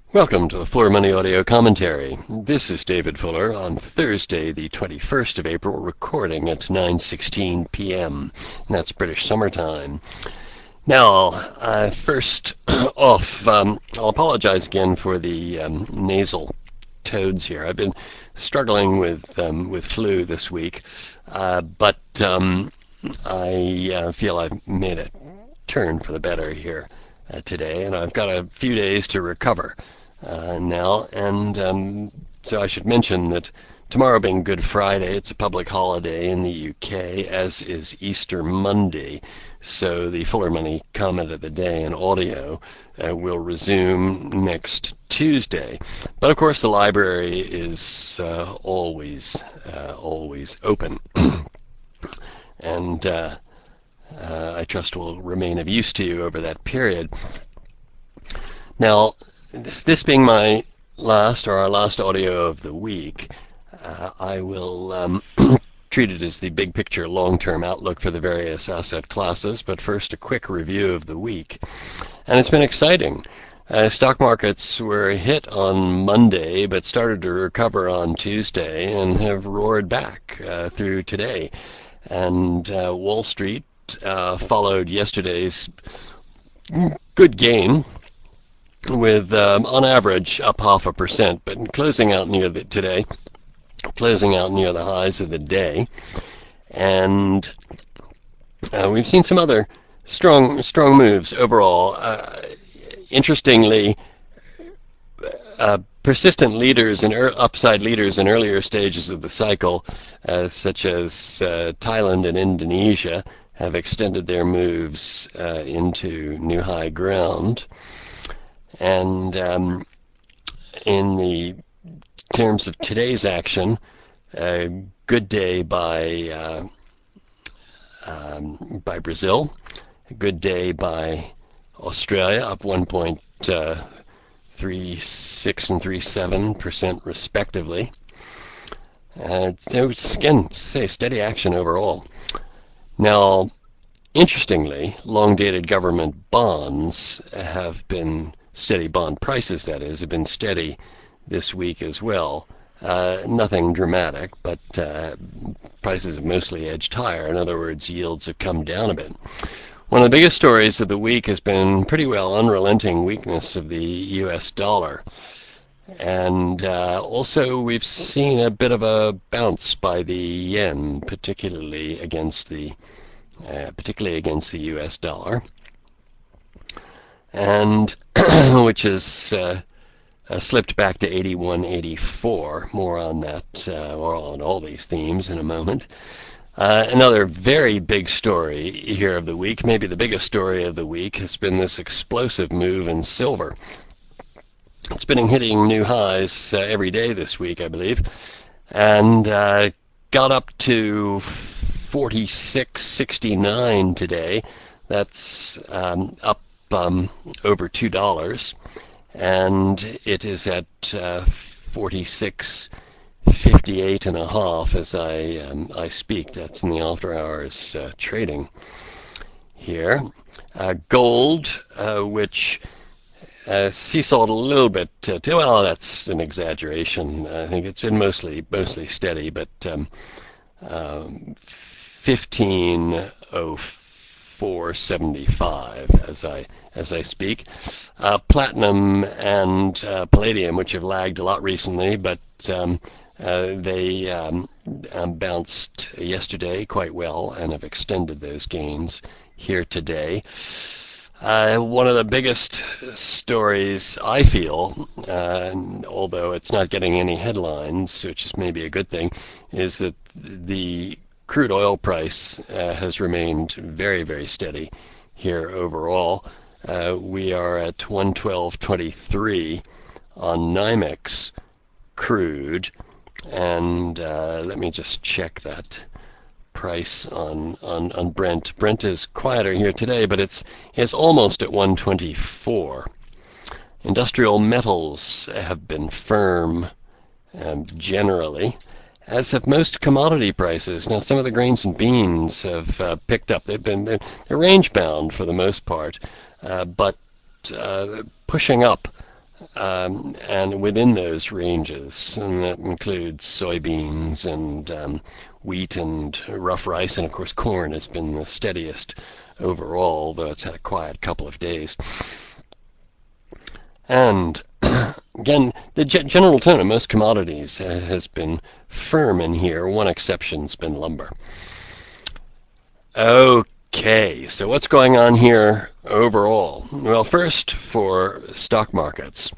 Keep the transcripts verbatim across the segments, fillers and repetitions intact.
Welcome to the Fuller Money Audio Commentary. This is David Fuller on Thursday, the twenty-first of April, recording at nine sixteen p m and that's British summertime. Now, uh, first off, um, I'll apologize again for the um, nasal toads here. I've been struggling with um, with flu this week, uh, but um, I uh, feel I've made a turn for the better here uh, today, and I've got a few days to recover uh, now. And um, so I should mention that tomorrow being Good Friday, it's a public holiday in the U K, as is Easter Monday. So the Fuller Money Comment of the Day in audio uh, will resume next Tuesday. But of course the library is uh, always, uh, always open. and uh, uh, I trust will remain of use to you over that period. Now, this, this being my last or our last audio of the week, uh, I will um, treat it as the big picture long-term outlook for the various asset classes, but first a quick review of the week. And it's been exciting. Uh, stock markets were hit on Monday, but started to recover on Tuesday and have roared back uh, through today. And uh, Wall Street uh, followed yesterday's good gain, with um, on average up half a percent, but closing out near the today, closing out near the highs of the day. And uh, we've seen some other strong strong moves overall. Uh, interestingly, uh, persistent leaders and er- upside leaders in earlier stages of the cycle, uh, such as uh, Thailand and Indonesia, have extended their moves uh, into new high ground. And um, in the terms of today's action, a good day by uh, um, by Brazil, a good day by Australia, up one point three six and three seven percent respectively. Uh, so again, say steady action overall. Now, interestingly, long-dated government bonds have been steady. Bond prices, that is, have been steady this week as well. Uh, nothing dramatic, but uh, prices have mostly edged higher. In other words, yields have come down a bit. One of the biggest stories of the week has been pretty well unrelenting weakness of the U S dollar. And uh, also we've seen a bit of a bounce by the yen, particularly against the uh, particularly against the U S dollar, and which is uh, uh, slipped back to eighty-one eighty-four. More on that, uh, or on all these themes in a moment. Uh, another very big story here of the week, maybe the biggest story of the week, has been this explosive move in silver. It's been hitting new highs uh, every day this week, I believe, and uh, got up to forty-six sixty-nine today. That's um, up um, over two dollars, and it is at uh, forty-six fifty-eight and a half as I um, I speak. That's in the after hours uh, trading here. Uh, gold, uh, which uh, seesawed a little bit. Uh, to, well, that's an exaggeration. I think it's been mostly mostly steady, but um, um, fifteen oh four seventy-five as I as I speak. Uh, platinum and uh, palladium, which have lagged a lot recently, but um, uh, they um, um, bounced yesterday quite well and have extended those gains here today. Uh, one of the biggest stories, I feel, uh, although it's not getting any headlines, which is maybe a good thing, is that the crude oil price uh, has remained very, very steady here overall. Uh, we are at one twelve twenty-three on NYMEX crude, and uh, let me just check that price on, on, on Brent. Brent is quieter here today, but it's it's almost at one twenty-four. Industrial metals have been firm um, generally, as have most commodity prices. Now, some of the grains and beans have uh, picked up. They've been they're, they're range bound for the most part, uh, but uh, pushing up Um, and within those ranges, and that includes soybeans and um, wheat and rough rice, and of course corn has been the steadiest overall, though it's had a quiet couple of days. And again, the g- general tone of most commodities uh, has been firm in here. One exception's been lumber. Okay, so what's going on here overall? Well, first, for stock markets,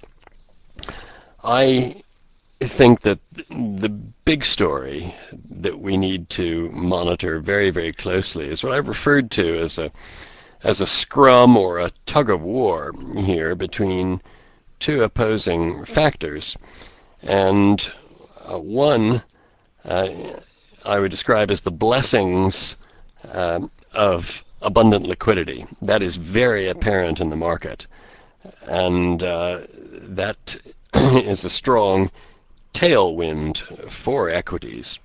I think that the big story that we need to monitor very, very closely is what I've referred to as a as a scrum or a tug of war here between two opposing factors. And uh, one uh, I would describe as the blessings uh, of abundant liquidity. That is very apparent in the market. And uh, that is a strong tailwind for equities.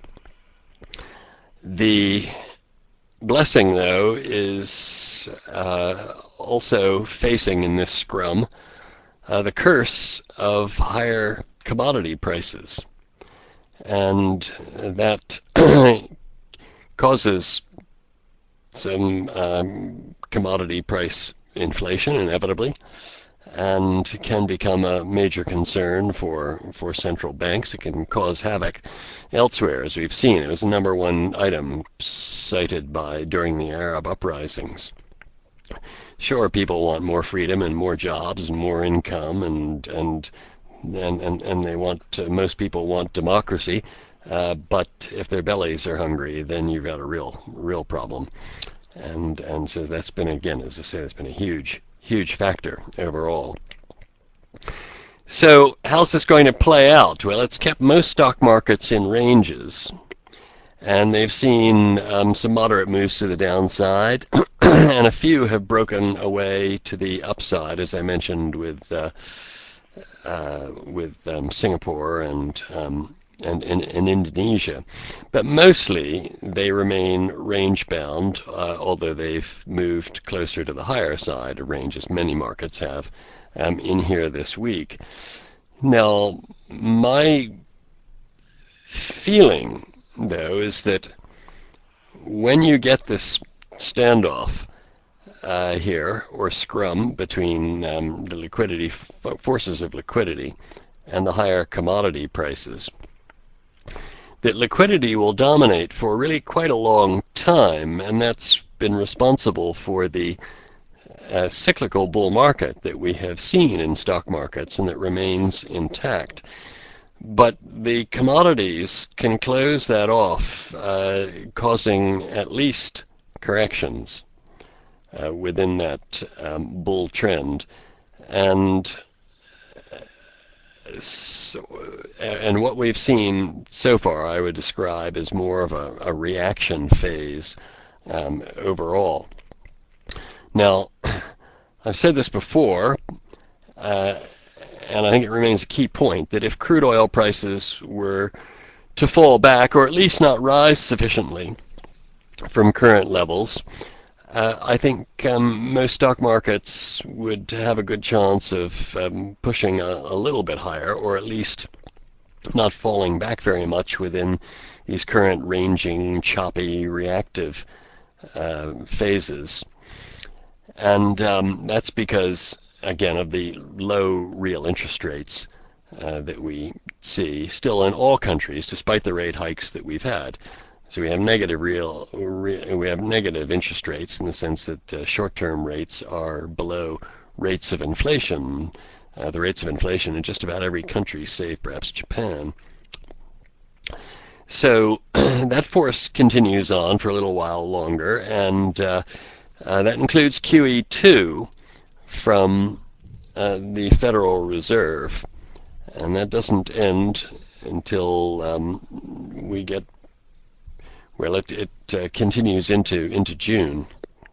The blessing, though, is uh, also facing in this scrum uh, the curse of higher commodity prices. And that causes some um, commodity price inflation, inevitably, and can become a major concern for, for central banks. It can cause havoc elsewhere, as we've seen. It was the number one item cited by during the Arab uprisings. Sure, people want more freedom and more jobs and more income, and and and and, and they want uh, most people want democracy. Uh, but if their bellies are hungry, then you've got a real real problem. And and so that's been, again, as I say, that's been a huge huge factor overall. So how's this going to play out? Well, it's kept most stock markets in ranges, and they've seen um, some moderate moves to the downside, and a few have broken away to the upside, as I mentioned with uh, uh, with um, Singapore and um, and in, in Indonesia. But mostly they remain range bound, uh, although they've moved closer to the higher side of range, as many markets have um, in here this week. Now, my feeling, though, is that when you get this standoff uh, here, or scrum, between um, the liquidity forces of liquidity and the higher commodity prices, that liquidity will dominate for really quite a long time, and that's been responsible for the uh, cyclical bull market that we have seen in stock markets and that remains intact. But the commodities can close that off, uh, causing at least corrections uh, within that um, bull trend. And So, and what we've seen so far, I would describe as more of a, a reaction phase um, overall. Now, I've said this before, uh, and I think it remains a key point, that if crude oil prices were to fall back, or at least not rise sufficiently from current levels, Uh, I think um, most stock markets would have a good chance of um, pushing a, a little bit higher, or at least not falling back very much within these current ranging, choppy, reactive uh, phases. And um, that's because, again, of the low real interest rates uh, that we see still in all countries, despite the rate hikes that we've had. So we have negative real, we have negative interest rates in the sense that uh, short-term rates are below rates of inflation, uh, the rates of inflation in just about every country, save perhaps Japan. So that force continues on for a little while longer, and uh, uh, that includes Q E two from uh, the Federal Reserve, and that doesn't end until um, we get Well, it, it uh, continues into into June,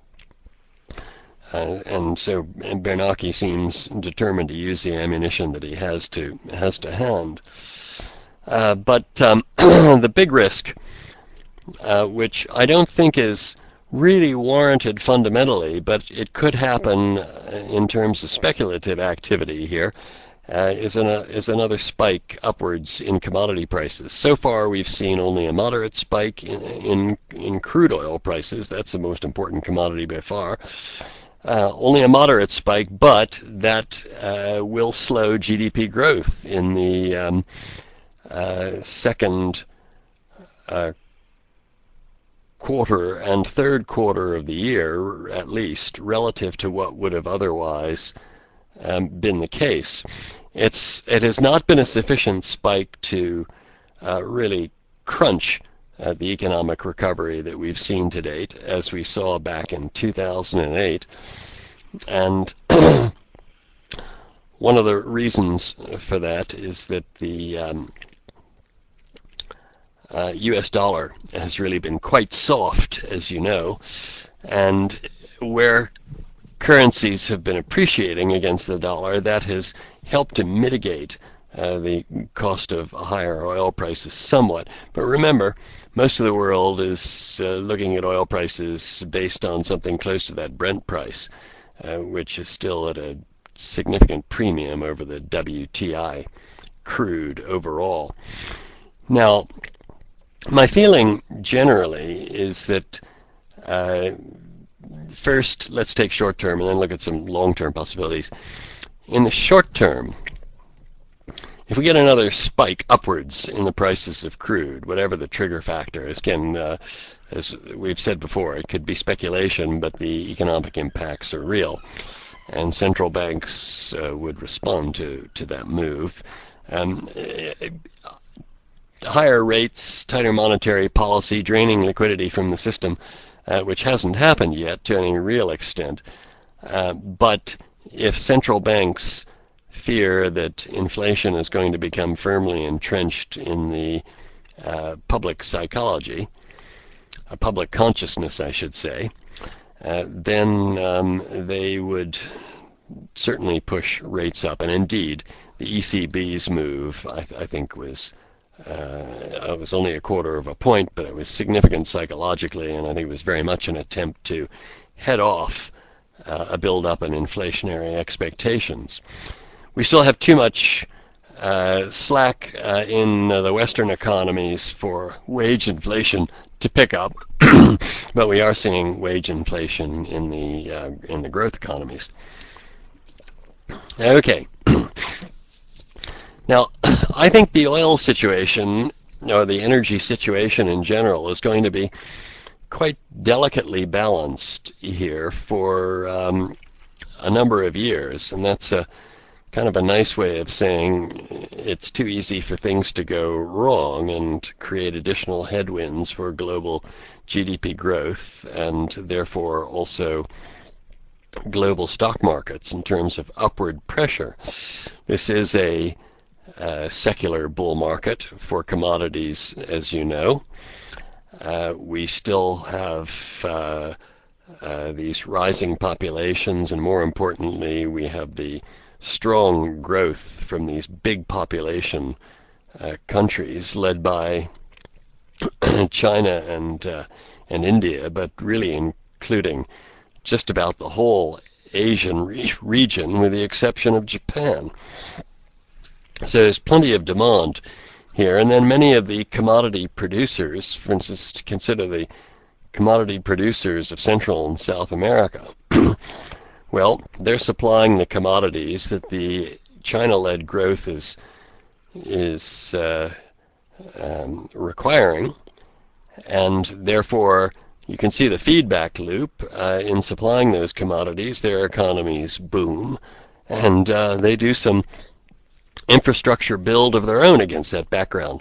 uh, and so Bernanke seems determined to use the ammunition that he has to has to hand. Uh, but um, the big risk, uh, which I don't think is really warranted fundamentally, but it could happen in terms of speculative activity here, uh, is, an, uh, is another spike upwards in commodity prices. So far, we've seen only a moderate spike in, in, in crude oil prices. That's the most important commodity by far. Uh, only a moderate spike, but that uh, will slow G D P growth in the um, uh, second uh, quarter and third quarter of the year, at least, relative to what would have otherwise um, been the case. It's it has not been a sufficient spike to uh, really crunch uh, the economic recovery that we've seen to date, as we saw back in two thousand eight. And one of the reasons for that is that the um, uh, U S dollar has really been quite soft, as you know, and where currencies have been appreciating against the dollar, that has helped to mitigate uh, the cost of higher oil prices somewhat. But remember, most of the world is uh, looking at oil prices based on something close to that Brent price, uh, which is still at a significant premium over the W T I crude overall. Now, my feeling generally is that uh, first, let's take short term and then look at some long-term possibilities. In the short term, if we get another spike upwards in the prices of crude, whatever the trigger factor is, again, uh, as we've said before, it could be speculation, but the economic impacts are real, and central banks uh, would respond to, to that move. Um, higher rates, tighter monetary policy, draining liquidity from the system, uh, which hasn't happened yet to any real extent. Uh, but if central banks fear that inflation is going to become firmly entrenched in the uh, public psychology, a public consciousness, I should say, uh, then um, they would certainly push rates up. And indeed, the E C B's move, I, th- I think, was uh, it was only a quarter of a point, but it was significant psychologically, and I think it was very much an attempt to head off uh, a build-up in inflationary expectations. We still have too much uh, slack uh, in uh, the Western economies for wage inflation to pick up, but we are seeing wage inflation in the uh, in the growth economies. Okay. Now, I think the oil situation, or the energy situation in general, is going to be quite delicately balanced here for um, a number of years, and that's a kind of a nice way of saying it's too easy for things to go wrong and create additional headwinds for global G D P growth, and therefore also global stock markets in terms of upward pressure. This is a uh, secular bull market for commodities, as you know. Uh, we still have uh, uh, these rising populations, and more importantly, we have the strong growth from these big population uh, countries led by China and uh, and India, but really including just about the whole Asian re- region, with the exception of Japan. So there's plenty of demand here, and then many of the commodity producers, for instance, to consider the commodity producers of Central and South America, well, they're supplying the commodities that the China-led growth is is uh, um, requiring, and therefore you can see the feedback loop. Uh, in supplying those commodities, their economies boom, and uh, they do some infrastructure build of their own against that background.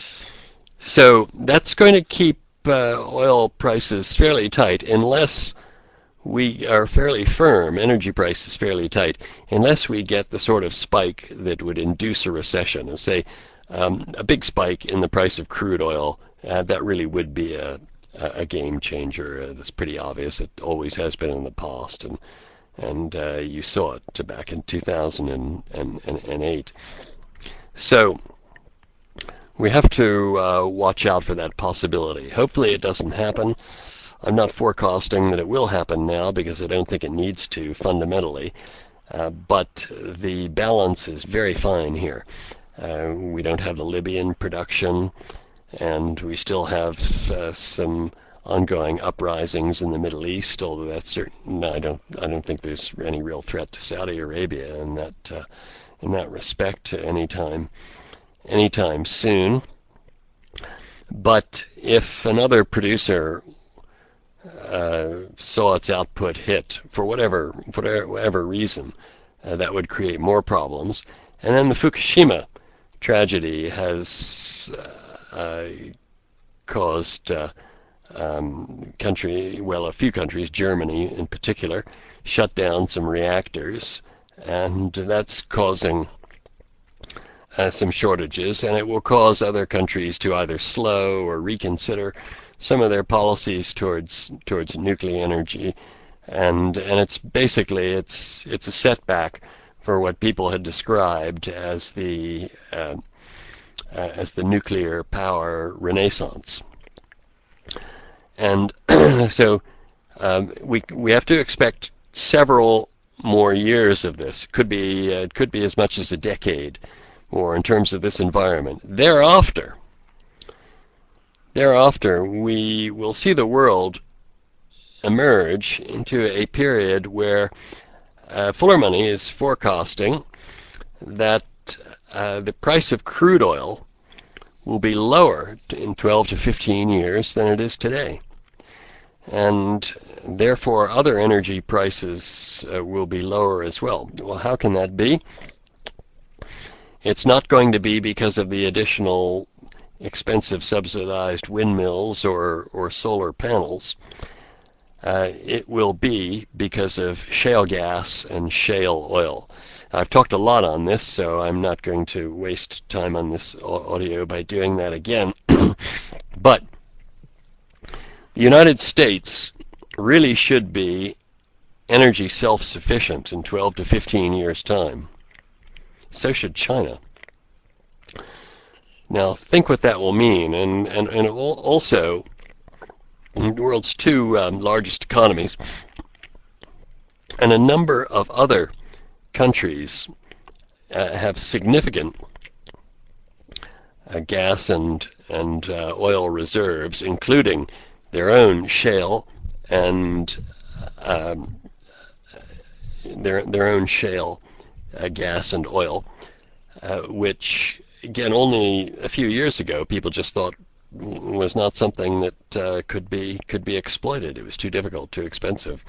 So that's going to keep uh, oil prices fairly tight unless we are fairly firm, energy prices fairly tight, unless we get the sort of spike that would induce a recession, and say um, a big spike in the price of crude oil. Uh, that really would be a, a game changer. Uh, that's pretty obvious. It always has been in the past, and and uh, you saw it back in two thousand eight. So we have to uh, watch out for that possibility. Hopefully it doesn't happen. I'm not forecasting that it will happen now because I don't think it needs to fundamentally. Uh, but the balance is very fine here. Uh, we don't have the Libyan production, and we still have uh, some ongoing uprisings in the Middle East. Although that's certain, I don't, I don't think there's any real threat to Saudi Arabia in that, uh, in that respect, anytime, anytime soon. But if another producer uh, saw its output hit for whatever, whatever, whatever reason, uh, that would create more problems. And then the Fukushima tragedy has uh, uh, caused uh, um, country, well, a few countries, Germany in particular, shut down some reactors, and that's causing uh, some shortages, and it will cause other countries to either slow or reconsider some of their policies towards towards nuclear energy, and and it's basically it's it's a setback for what people had described as the uh, uh, as the nuclear power renaissance. And so um, we we have to expect several more years of this. Could be uh, it could be as much as a decade more in terms of this environment. Thereafter, thereafter we will see the world emerge into a period where uh, Fuller Money is forecasting that uh, the price of crude oil will be lower in twelve to fifteen years than it is today. And therefore other energy prices uh, will be lower as well. Well, how can that be? It's not going to be because of the additional expensive subsidized windmills or, or solar panels. Uh, it will be because of shale gas and shale oil. I've talked a lot on this, so I'm not going to waste time on this audio by doing that again. But the United States really should be energy self-sufficient in twelve to fifteen years' time. So should China. Now, think what that will mean, and, and, and also the world's two um, largest economies and a number of other countries uh, have significant uh, gas and and uh, oil reserves, including their own shale and um, their their own shale uh, gas and oil, uh, which again only a few years ago people just thought was not something that uh, could be could be exploited. It was too difficult, too expensive.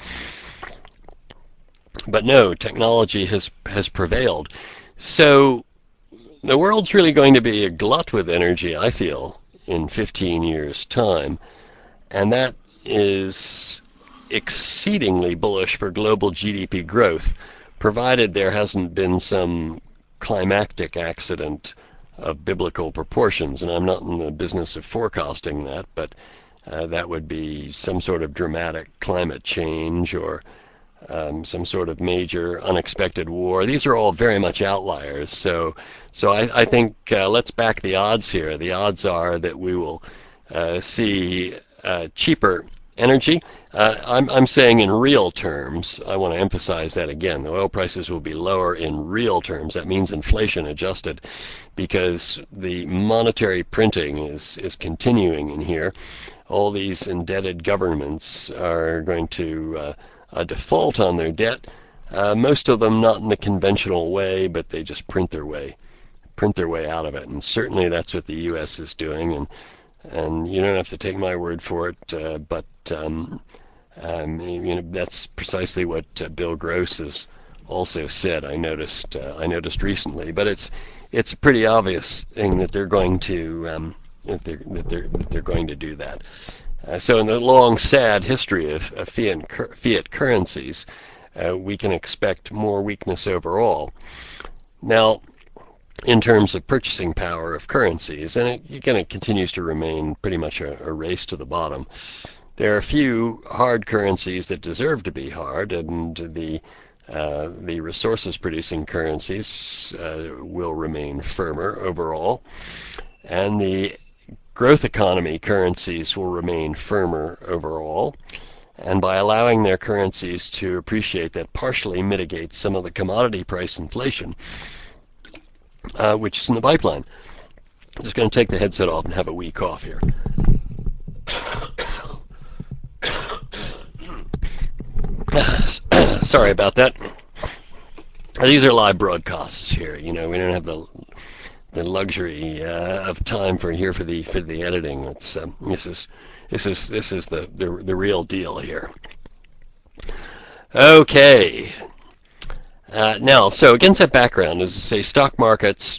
But no, technology has has prevailed. So the world's really going to be a glut with energy, I feel, in fifteen years' time. And that is exceedingly bullish for global G D P growth, provided there hasn't been some climactic accident of biblical proportions. And I'm not in the business of forecasting that, but uh, that would be some sort of dramatic climate change or Um, some sort of major unexpected war. These are all very much outliers. So, so I, I think uh, let's back the odds here. The odds are that we will uh, see uh, cheaper energy. Uh, I'm, I'm saying in real terms. I want to emphasize that again. The oil prices will be lower in real terms. That means inflation adjusted, because the monetary printing is is continuing in here. All these indebted governments are going to uh, a default on their debt, uh, most of them not in the conventional way, but they just print their way, print their way out of it. And certainly that's what the U S is doing. And and you don't have to take my word for it, uh, but um, um, you know that's precisely what uh, Bill Gross has also said. I noticed uh, I noticed recently, but it's it's a pretty obvious thing that they're going to um, that they're that they're that they're going to do that. Uh, so in the long, sad history of, of fiat, fiat currencies, uh, we can expect more weakness overall. Now, in terms of purchasing power of currencies, and it, again, it continues to remain pretty much a, a race to the bottom. There are a few hard currencies that deserve to be hard, and the uh, the resources-producing currencies uh, will remain firmer overall, and the growth economy currencies will remain firmer overall, And by allowing their currencies to appreciate, that partially mitigates some of the commodity price inflation, uh, which is in the pipeline. I'm just going to take the headset off and have a wee cough here. Sorry about that. These are live broadcasts here. You know, we don't have the the luxury uh, of time for here for the for the editing. It's um, this is this is this is the, the the real deal here. Okay. Uh, now, so against that background, as I say, stock markets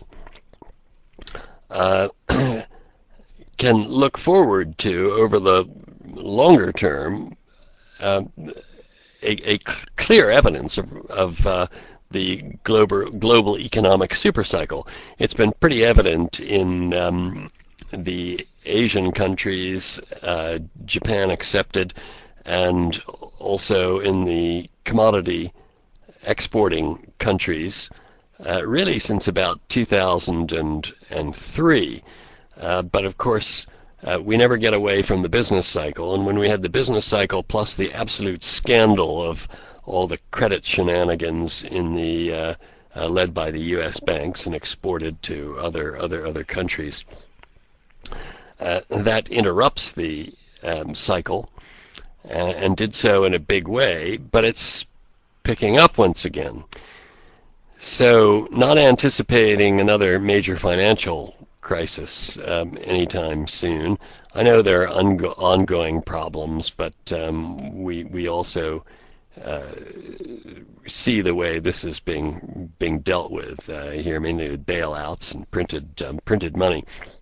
uh, can look forward to, over the longer term, uh, a, a clear evidence of, of uh, the global global economic supercycle. It's been pretty evident in um, the Asian countries, uh, Japan accepted, and also in the commodity exporting countries, uh, really since about two thousand three. Uh, but of course, uh, we never get away from the business cycle. And when we had the business cycle plus the absolute scandal of all the credit shenanigans in the uh, uh, led by the U S banks and exported to other other other countries, uh, that interrupts the um, cycle, uh, and did so in a big way. But it's picking up once again. So, not anticipating another major financial crisis um, anytime soon. I know there are ongo- ongoing problems, but um, we we also uh, see the way this is being being dealt with uh, here, mainly with bailouts and printed um, printed money.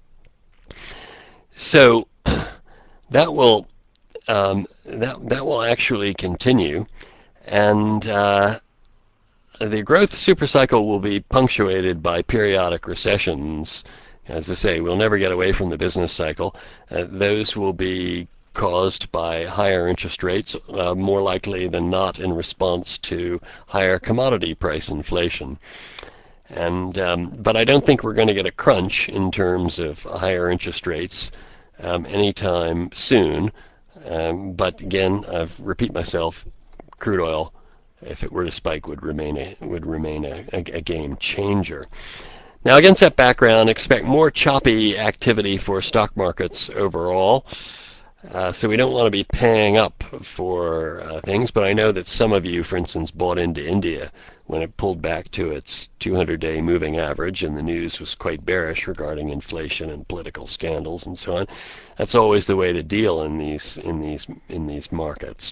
So that will um, that that will actually continue, and uh, the growth supercycle will be punctuated by periodic recessions. As I say, we'll never get away from the business cycle. Uh, those will be caused by higher interest rates, uh, more likely than not in response to higher commodity price inflation. And um, but I don't think we're going to get a crunch in terms of higher interest rates um, anytime soon. Um, but again, I repeat myself, crude oil, if it were to spike, would remain a would remain a, a, a game changer. Now, against that background, expect more choppy activity for stock markets overall. Uh, so we don't want to be paying up for uh, things, but I know that some of you, for instance, bought into India when it pulled back to its two hundred day moving average, and the news was quite bearish regarding inflation and political scandals and so on. That's always the way to deal in these in these in these markets.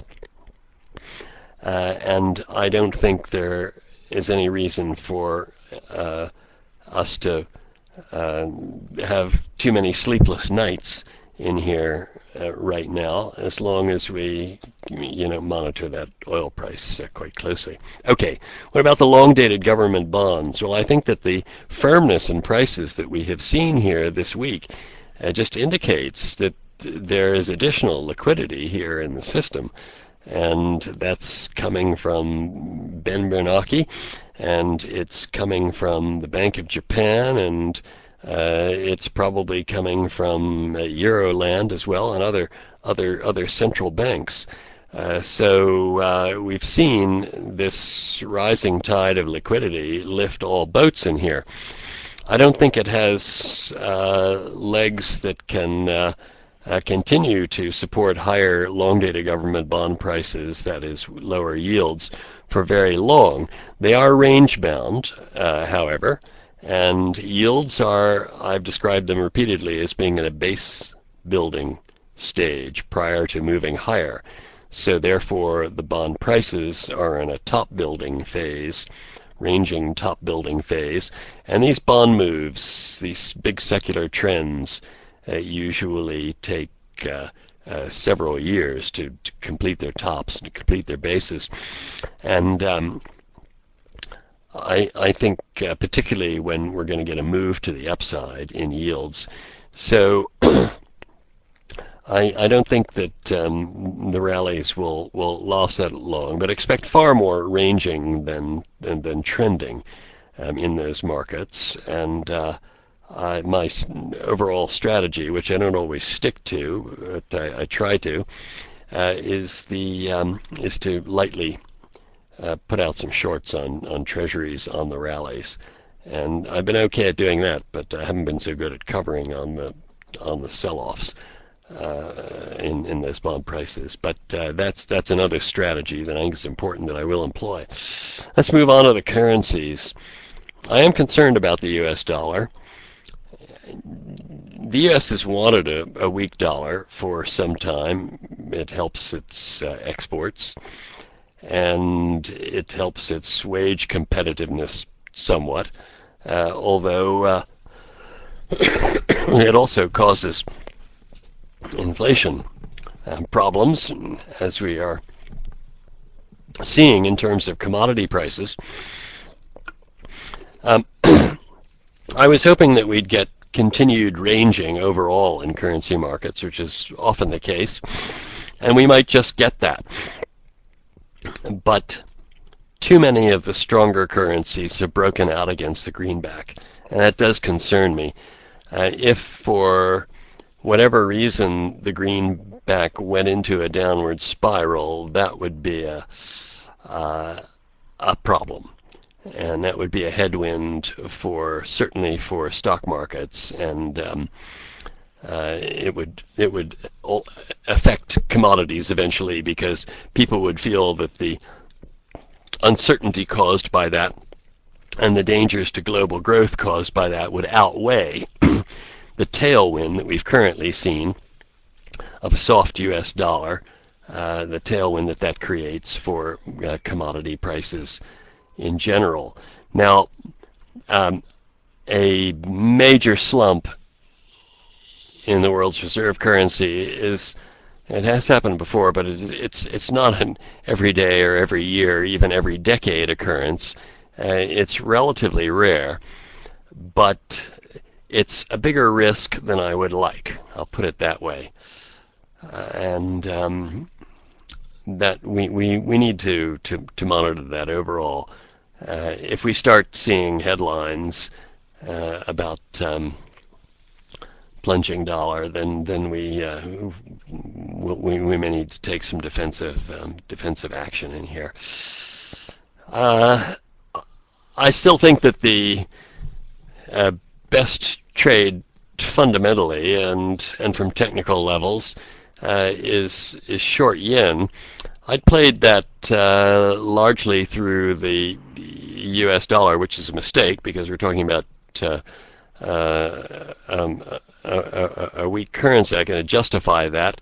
Uh, and I don't think there is any reason for uh, us to uh, have too many sleepless nights in here uh, right now, as long as we, you know, monitor that oil price uh, quite closely. Okay, what about the long-dated government bonds? Well, I think that the firmness in prices that we have seen here this week uh, just indicates that there is additional liquidity here in the system. And that's coming from Ben Bernanke, and it's coming from the Bank of Japan, and uh, it's probably coming from uh, Euroland as well, and other other other central banks. Uh, so uh, we've seen this rising tide of liquidity lift all boats in here. I don't think it has uh, legs that can uh, Uh, continue to support higher long-dated government bond prices, that is, lower yields, for very long. They are range-bound, uh, however, and yields are, I've described them repeatedly as being in a base-building stage prior to moving higher. So therefore, the bond prices are in a top-building phase, ranging top-building phase, and these bond moves, these big secular trends, Uh, usually take uh, uh, several years to, to complete their tops and to complete their bases. And um, I, I think uh, particularly when we're going to get a move to the upside in yields. So I, I don't think that um, the rallies will, will last that long, but expect far more ranging than, than, than trending um, in those markets. And uh, Uh, my overall strategy, which I don't always stick to, but I, I try to, uh, is the um, is to lightly uh, put out some shorts on on treasuries on the rallies, and I've been okay at doing that, but I haven't been so good at covering on the on the sell-offs uh, in in those bond prices. But uh, that's that's another strategy that I think is important that I will employ. Let's move on to the currencies. I am concerned about the U S dollar. The U S has wanted a, a weak dollar for some time. It helps its uh, exports, and it helps its wage competitiveness somewhat, uh, although uh, it also causes inflation uh, problems, as we are seeing in terms of commodity prices. Um, I was hoping that we'd get continued ranging overall in currency markets, which is often the case, and we might just get that. But too many of the stronger currencies have broken out against the greenback, and that does concern me. Uh, if for whatever reason the greenback went into a downward spiral, that would be a uh, a problem, and that would be a headwind for certainly for stock markets, and um, uh, it would it would affect commodities eventually, because people would feel that the uncertainty caused by that and the dangers to global growth caused by that would outweigh the tailwind that we've currently seen of a soft U S dollar, uh, the tailwind that that creates for uh, commodity prices in general. Now, um, a major slump in the world's reserve currency is, it has happened before, but it's it's, it's not an everyday or every year, even every decade occurrence. Uh, it's relatively rare, but it's a bigger risk than I would like. I'll put it that way. Uh, and um, that we, we, we need to, to, to monitor that overall. Uh, if we start seeing headlines uh, about um, plunging dollar, then then we, uh, we we may need to take some defensive um, defensive action in here. Uh, I still think that the uh, best trade fundamentally and and from technical levels uh, is is short yen. I'd played that uh, largely through the U S dollar, which is a mistake because we're talking about uh, uh, um, a, a, a weak currency. I can justify that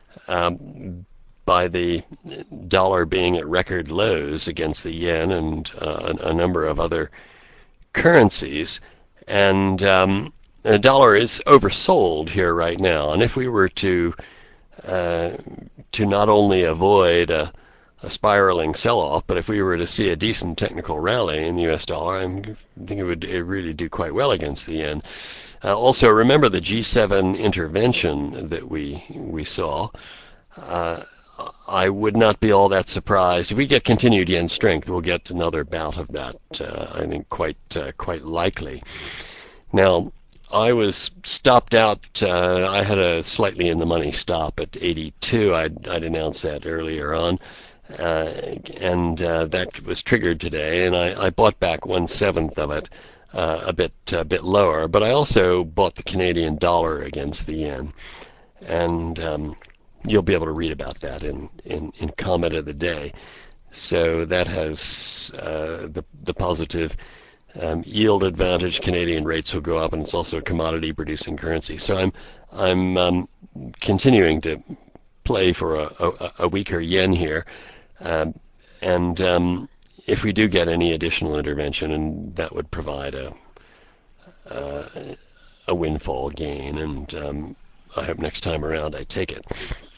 um, by the dollar being at record lows against the yen and uh, a, a number of other currencies. And um, the dollar is oversold here right now. And if we were to uh, to not only avoid a, a spiraling sell-off, but if we were to see a decent technical rally in the U S dollar, I think it would it really do quite well against the yen. Uh, also, remember the G seven intervention that we we saw. Uh, I would not be all that surprised if we get continued yen strength. We'll get another bout of that. Uh, I think quite uh, quite likely. Now, I was stopped out. Uh, I had a slightly in the money stop at eighty-two. I'd, I'd announced that earlier on, uh, and uh, that was triggered today. And I, I bought back one seventh of it, uh, a bit a bit lower. But I also bought the Canadian dollar against the yen, and um, you'll be able to read about that in in, in comment of the day. So that has uh, the the positive. Um, yield advantage. Canadian rates will go up, and it's also a commodity-producing currency. So I'm I'm um, continuing to play for a, a, a weaker yen here, um, and um, if we do get any additional intervention, and that would provide a uh, a windfall gain, and um, I hope next time around I take it.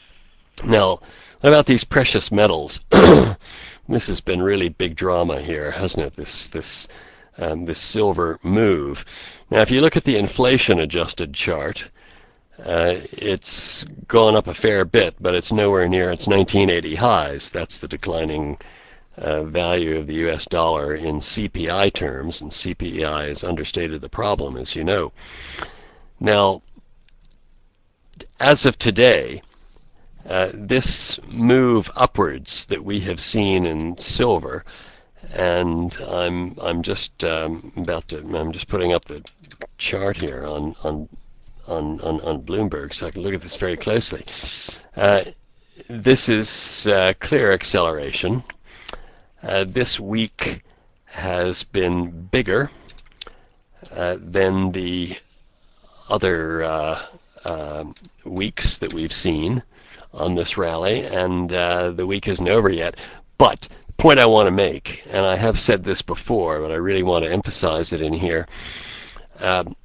Now, what about these precious metals? This has been really big drama here, hasn't it? This this Um, this silver move. Now, if you look at the inflation-adjusted chart, uh, it's gone up a fair bit, but it's nowhere near its nineteen eighty highs. That's the declining uh, value of the U S dollar in C P I terms, and C P I has understated the problem, as you know. Now, as of today, uh, this move upwards that we have seen in silver, and I'm I'm just um, about to I'm just putting up the chart here on on on on, on Bloomberg so I can look at this very closely. Uh, this is uh, clear acceleration. Uh, this week has been bigger uh, than the other uh, uh, weeks that we've seen on this rally, and uh, the week isn't over yet. But the point I want to make, and I have said this before, but I really want to emphasize it in here, um,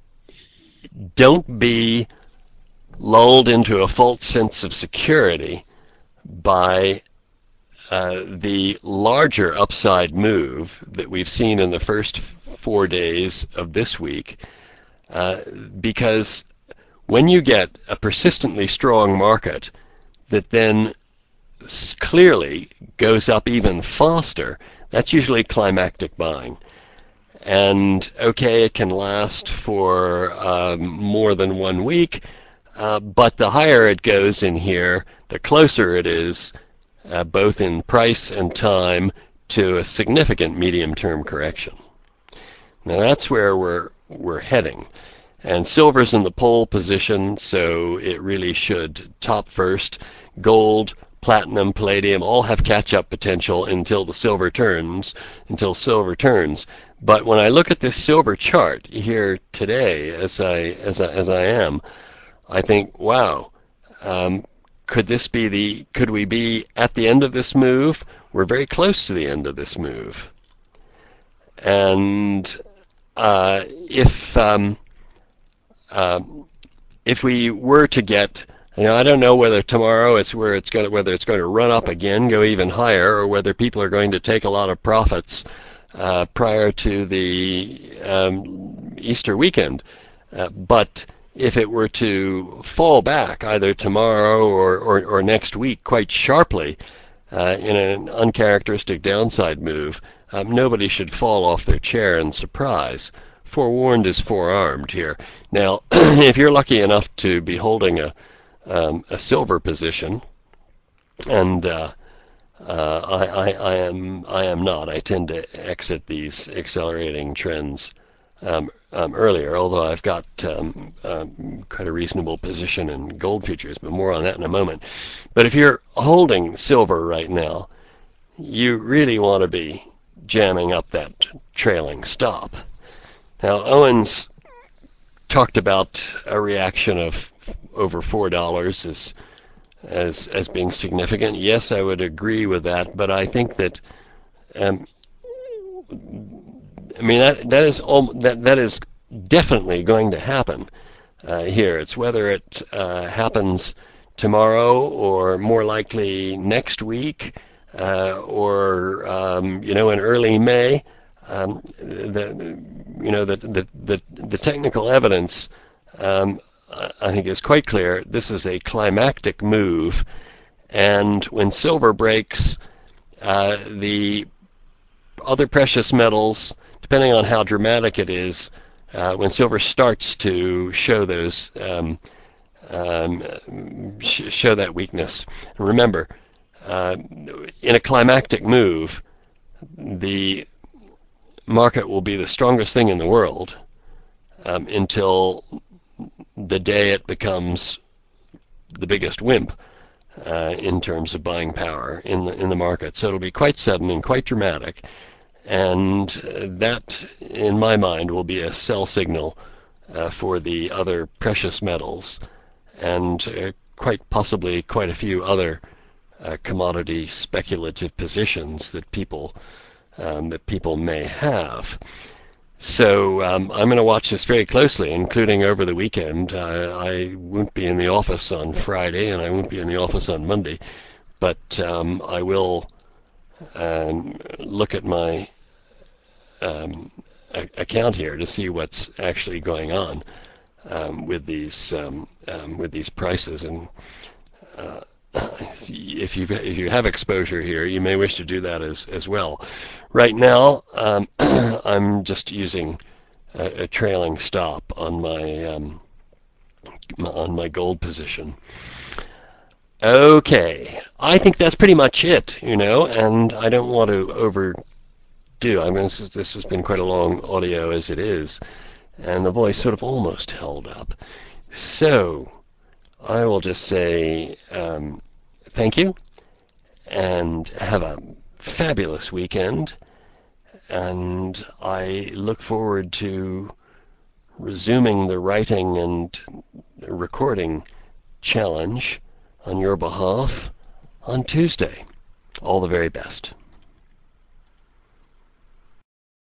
don't be lulled into a false sense of security by uh, the larger upside move that we've seen in the first four days of this week, uh, because when you get a persistently strong market that then clearly goes up even faster, that's usually climactic buying. And okay, it can last for um, more than one week, uh, but the higher it goes in here, the closer it is, uh, both in price and time, to a significant medium-term correction. Now that's where we're we're heading. And silver's in the pole position, so it really should top first. Gold, platinum, palladium all have catch-up potential until the silver turns, until silver turns. But when I look at this silver chart here today, as I as I, as I am, I think, wow, um, could this be the? Could we be at the end of this move? We're very close to the end of this move, and uh, if um, um, if we were to get, you know, I don't know whether tomorrow it's where it's going to, whether it's going to run up again, go even higher, or whether people are going to take a lot of profits uh, prior to the um, Easter weekend. Uh, but if it were to fall back either tomorrow or, or, or next week quite sharply uh, in an uncharacteristic downside move, um, nobody should fall off their chair in surprise. Forewarned is forearmed here. Now, if you're lucky enough to be holding a um, a silver position, and uh, uh, I, I, I am I am not. I tend to exit these accelerating trends um, um, earlier. Although I've got um, um, quite a reasonable position in gold futures, but more on that in a moment. But if you're holding silver right now, you really want to be jamming up that trailing stop. Now, Owens talked about a reaction of over four dollars as as as being significant. Yes, I would agree with that, but I think that um, I mean that that is all, that that is definitely going to happen uh, here. It's whether it uh, happens tomorrow or more likely next week uh, or um, you know in early May. Um, the you know the the the, the technical evidence um, I think is quite clear. This is a climactic move, and when silver breaks, uh, the other precious metals, depending on how dramatic it is, uh, when silver starts to show those um, um, sh- show that weakness. And remember, uh, in a climactic move, the market will be the strongest thing in the world um, until the day it becomes the biggest wimp uh, in terms of buying power in the in the market. So it'll be quite sudden and quite dramatic, and uh, that, in my mind, will be a sell signal uh, for the other precious metals, and uh, quite possibly quite a few other uh, commodity speculative positions that people um, that people may have. So um, I'm going to watch this very closely, including over the weekend. Uh, I won't be in the office on Friday, and I won't be in the office on Monday, but um, I will um, look at my um, a- account here to see what's actually going on um, with these um, um, with these prices. And uh, if you if you have exposure here, you may wish to do that as as well. Right now, um, I'm just using a, a trailing stop on my um, on my gold position. Okay, I think that's pretty much it, you know, and I don't want to overdo. I mean, this, is, this has been quite a long audio as it is, and the voice sort of almost held up. So I will just say um, thank you, and have a fabulous weekend, and I look forward to resuming the writing and recording challenge on your behalf on Tuesday. All the very best.